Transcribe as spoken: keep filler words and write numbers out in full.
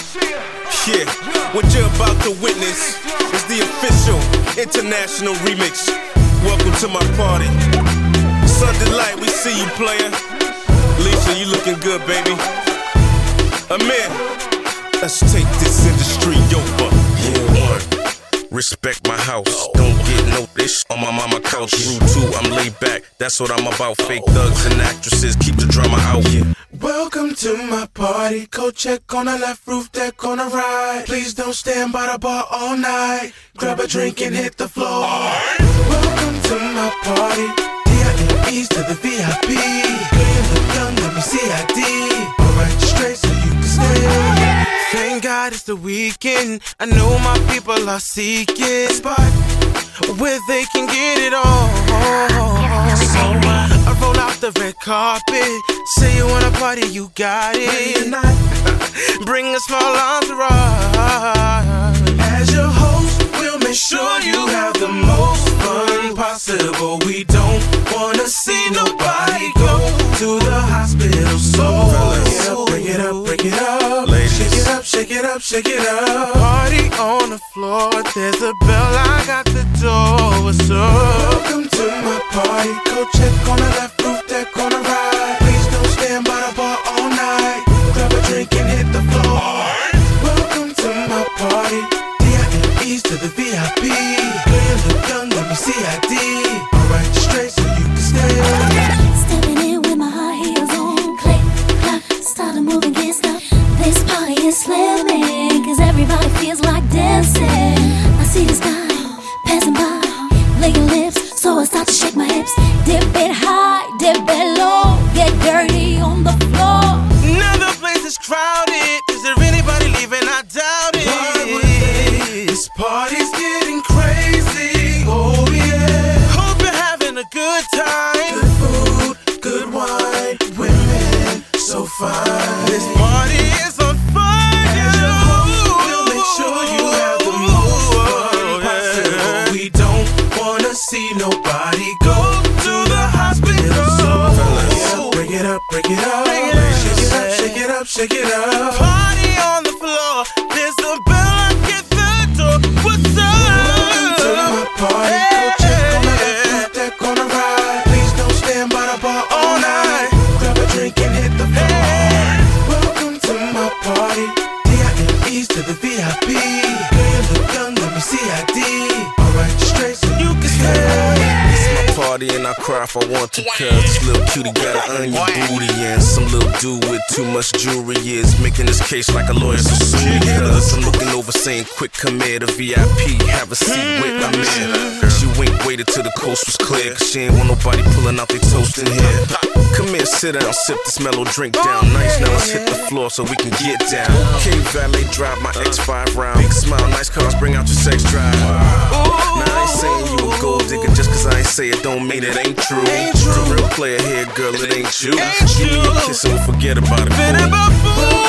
Yeah, what you're about to witness is the official international remix. Welcome to my party. Sunday light, we see you, player. Lisa, you looking good, baby. Amir, let's take this industry over. Yeah, one. Respect my house, don't get no dish on my mama couch. Rule two, I'm laid back, that's what I'm about. Fake thugs and actresses, keep the drama out. Yeah. Welcome to my party, coat check on the left, roof deck on the right. Please don't stand by the bar all night, grab a drink and hit the floor. Welcome to my party, D I N E's to the V I P. Girl, you look young, let me see I D. Alright, straight so you can stay. Thank God it's the weekend, I know my people are seeking a spot where they can get it all. So I roll out the red carpet, say you wanna party, you got it. Bring a small entourage. As your host, we'll make sure you have the most fun possible. We don't wanna see nobody go to the hospital. So bring it up, bring it up, bring it up. Shake it up, shake it up, shake it up. Party on the floor, there's a bell, I got the door. What's up? Welcome to my party, go check on the left, roof deck on the right. Please don't stand by the bar all night, grab a drink and hit the floor. Welcome to my party, D I N E's to the V I P. Girl, you look young, let me see I D. Alright, straight so you can stay. Stepping in with my high heels on, click, clap, started moving, can't stop. This party is slamming, cause everybody feels like dancing. I see this guy passing by, licking lips, so I start to shake my hips. Dip it high, dip it low, get dirty on the floor. Now the place is crowded, is there anybody leaving? I doubt it. Why would they? This party's getting crazy, oh yeah. Hope you're having a good time. Good food, good wine, women so fine. This party is on fire. We'll make sure you have the most fun possible. We don't wanna see nobody go to the hospital. So bring it up, bring it up, bring it up. Shake it up, shake it up, shake it up. Party on the floor, there's a bell at the door. What's up? Welcome to my party, go check on the left, roof deck on the right. Please don't stand by the bar all night, grab a drink and hit the floor. Welcome to my party, D I N E's to the V I P. Girl, you look young, let me see I D. Alright, straight so you can stay. Party and I cry if I want to, cause this little cutie got an onion booty and some little dude with too much jewelry is making this case like a lawyer, so sue me. Cause I'm looking over saying quick, come here to V I P, have a seat with my man. She winked, waited till the coast was clear, cause she ain't want nobody pulling out they toast in here. Come here, sit down, sip this mellow drink down nice. Now let's hit the floor so we can get down. K Valet drive my X five round. Big smile, nice cars, bring out your sex drive. Now I ain't saying you a gold digger just cause I ain't say it don't mean it ain't true. The real player here, girl, it ain't you. Give me a kiss and we'll forget about it.